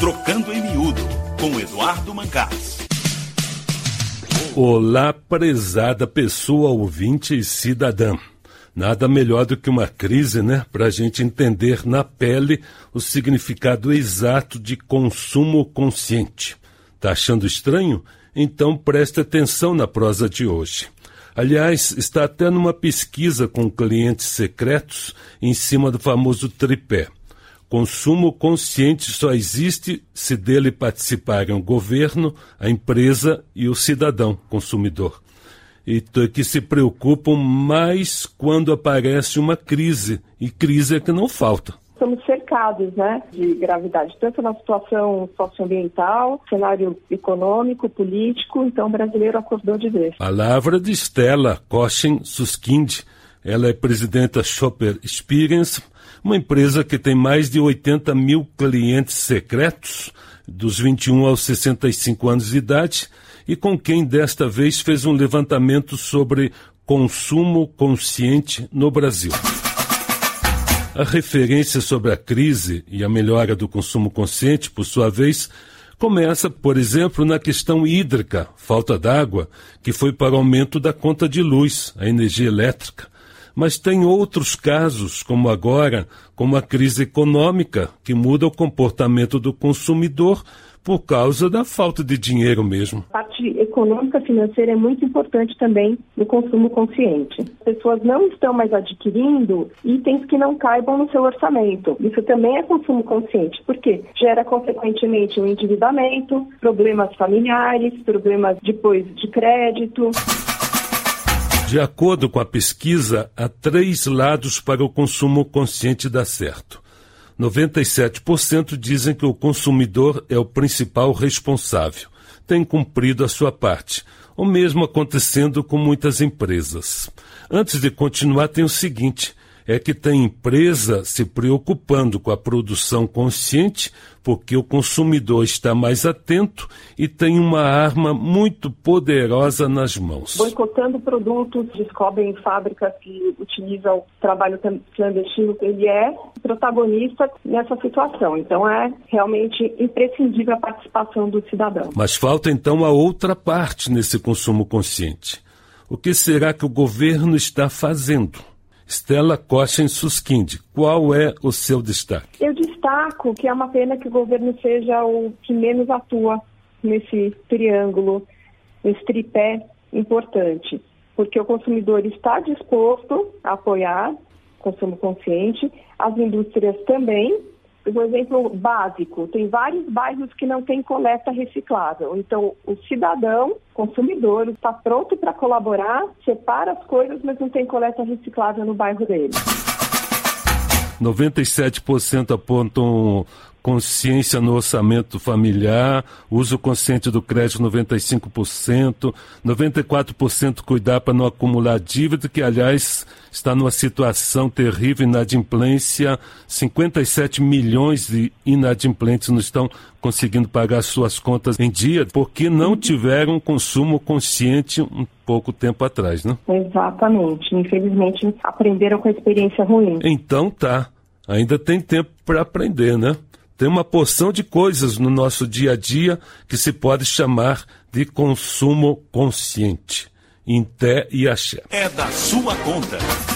Trocando em Miúdo, com Eduardo Mancás. Olá, prezada pessoa ouvinte e cidadã. Nada melhor do que uma crise, né? Para a gente entender na pele o significado exato de consumo consciente. Tá achando estranho? Então preste atenção na prosa de hoje. Aliás, está até numa pesquisa com clientes secretos em cima do famoso tripé. Consumo consciente só existe se dele participarem o governo, a empresa e o cidadão consumidor. E que se preocupam mais quando aparece uma crise, e crise é que não falta. Estamos cercados, de gravidade, tanto na situação socioambiental, cenário econômico, político, então o brasileiro acordou de vez. Palavra de Stella Koshin-Susskind. Ela é presidenta Shopper Experience, uma empresa que tem mais de 80 mil clientes secretos, dos 21 aos 65 anos de idade, e com quem desta vez fez um levantamento sobre consumo consciente no Brasil. A referência sobre a crise e a melhora do consumo consciente, por sua vez, começa, por exemplo, na questão hídrica, falta d'água, que foi para o aumento da conta de luz, a energia elétrica. Mas tem outros casos, como agora, como a crise econômica, que muda o comportamento do consumidor por causa da falta de dinheiro mesmo. A parte econômica financeira é muito importante também no consumo consciente. As pessoas não estão mais adquirindo itens que não caibam no seu orçamento. Isso também é consumo consciente, porque gera consequentemente um endividamento, problemas familiares, problemas depois de crédito. De acordo com a pesquisa, há 3 lados para o consumo consciente dar certo. 97% dizem que o consumidor é o principal responsável, tem cumprido a sua parte, o mesmo acontecendo com muitas empresas. Antes de continuar, tem o seguinte, é que tem empresa se preocupando com a produção consciente porque o consumidor está mais atento e tem uma arma muito poderosa nas mãos. Boicotando produtos, descobrem fábricas que utilizam trabalho clandestino, ele é protagonista nessa situação. Então é realmente imprescindível a participação do cidadão. Mas falta então a outra parte nesse consumo consciente. O que será que o governo está fazendo? Stella Koshin-Susskind, qual é o seu destaque? Eu destaco que é uma pena que o governo seja o que menos atua nesse triângulo, nesse tripé importante, porque o consumidor está disposto a apoiar o consumo consciente, as indústrias também. Um exemplo básico, tem vários bairros que não tem coleta reciclável. Então, o cidadão, consumidor, está pronto para colaborar, separa as coisas, mas não tem coleta reciclável no bairro dele. 97% apontam consciência no orçamento familiar, uso consciente do crédito 95%, 94% cuidar para não acumular dívida, que aliás está numa situação terrível, inadimplência, 57 milhões de inadimplentes não estão conseguindo pagar suas contas em dia porque não tiveram consumo consciente um pouco tempo atrás, né? Exatamente, infelizmente aprenderam com a experiência ruim. Então tá, ainda tem tempo para aprender, né? Tem uma porção de coisas no nosso dia a dia que se pode chamar de consumo consciente. Em té e axé. É da sua conta.